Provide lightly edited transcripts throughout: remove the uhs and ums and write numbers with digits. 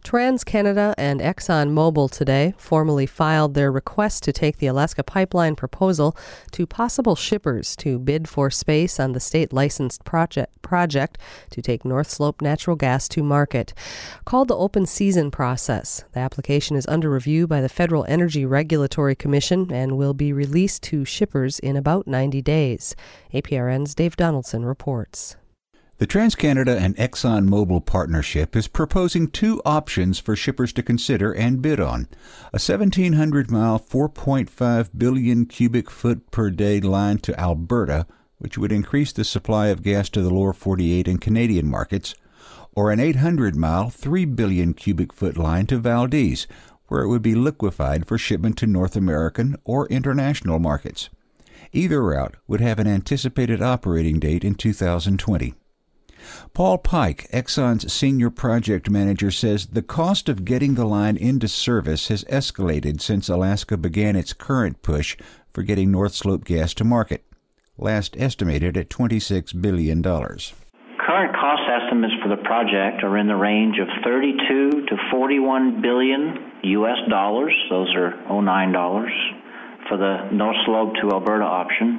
TransCanada and ExxonMobil today formally filed their request to take the Alaska Pipeline proposal to possible shippers to bid for space on the state-licensed project to take North Slope natural gas to market. Called the open season process, the application is under review by the Federal Energy Regulatory Commission and will be released to shippers in about 90 days. APRN's Dave Donaldson reports. The TransCanada and ExxonMobil partnership is proposing two options for shippers to consider and bid on. A 1,700-mile, 4.5 billion cubic foot per day line to Alberta, which would increase the supply of gas to the lower 48 and Canadian markets, or an 800-mile, 3 billion cubic foot line to Valdez, where it would be liquefied for shipment to North American or international markets. Either route would have an anticipated operating date in 2020. Paul Pike, Exxon's senior project manager, says the cost of getting the line into service has escalated since Alaska began its current push for getting North Slope gas to market, last estimated at $26 billion. Current cost estimates for the project are in the range of $32 to $41 billion US dollars. Those are $09 for the North Slope to Alberta option,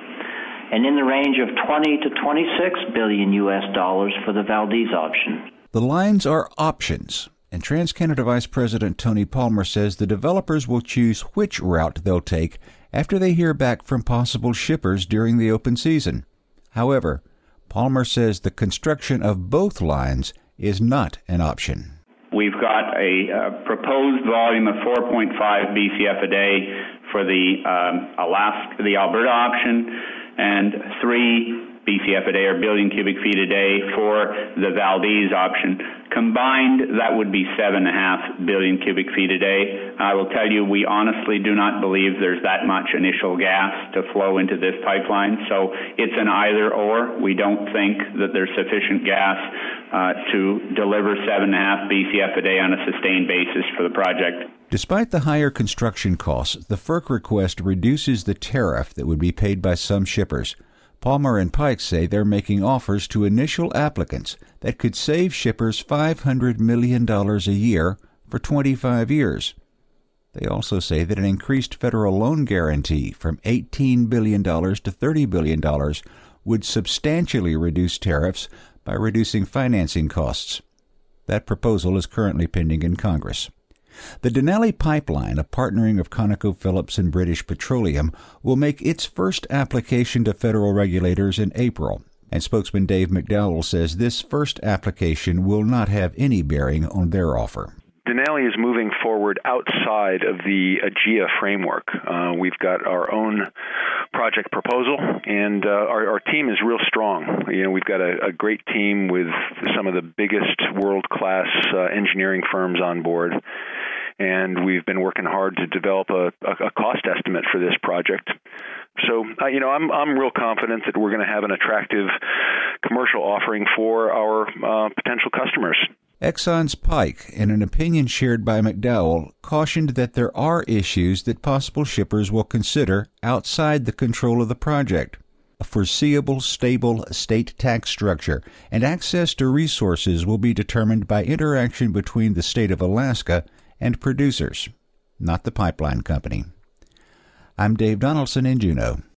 and in the range of $20 to $26 billion US dollars for the Valdez option. The lines are options, and TransCanada Vice President Tony Palmer says the developers will choose which route they'll take after they hear back from possible shippers during the open season. However, Palmer says the construction of both lines is not an option. We've got a proposed volume of 4.5 BCF a day for the Alberta option, and 3 BCF a day, or billion cubic feet a day, for the Valdez option. Combined, that would be 7.5 billion cubic feet a day. I will tell you, we honestly do not believe there's that much initial gas to flow into this pipeline, so it's an either or. We don't think that there's sufficient gas to deliver 7.5 BCF a day on a sustained basis for the project. Despite the higher construction costs, the FERC request reduces the tariff that would be paid by some shippers. Palmer and Pike say they're making offers to initial applicants that could save shippers $500 million a year for 25 years. They also say that an increased federal loan guarantee from $18 billion to $30 billion would substantially reduce tariffs by reducing financing costs. That proposal is currently pending in Congress. The Denali Pipeline, a partnering of ConocoPhillips and British Petroleum, will make its first application to federal regulators in April, and spokesman Dave McDowell says this first application will not have any bearing on their offer. Denali is moving forward outside of the AGEA framework. We've got our own project proposal, and our team is real strong. We've got a great team with some of the biggest world-class engineering firms on board, and we've been working hard to develop a cost estimate for this project. So, I'm real confident that we're going to have an attractive commercial offering for our potential customers. Exxon's Pike, in an opinion shared by McDowell, cautioned that there are issues that possible shippers will consider outside the control of the project. A foreseeable, stable state tax structure and access to resources will be determined by interaction between the state of Alaska and producers, not the pipeline company. I'm Dave Donaldson in Juneau.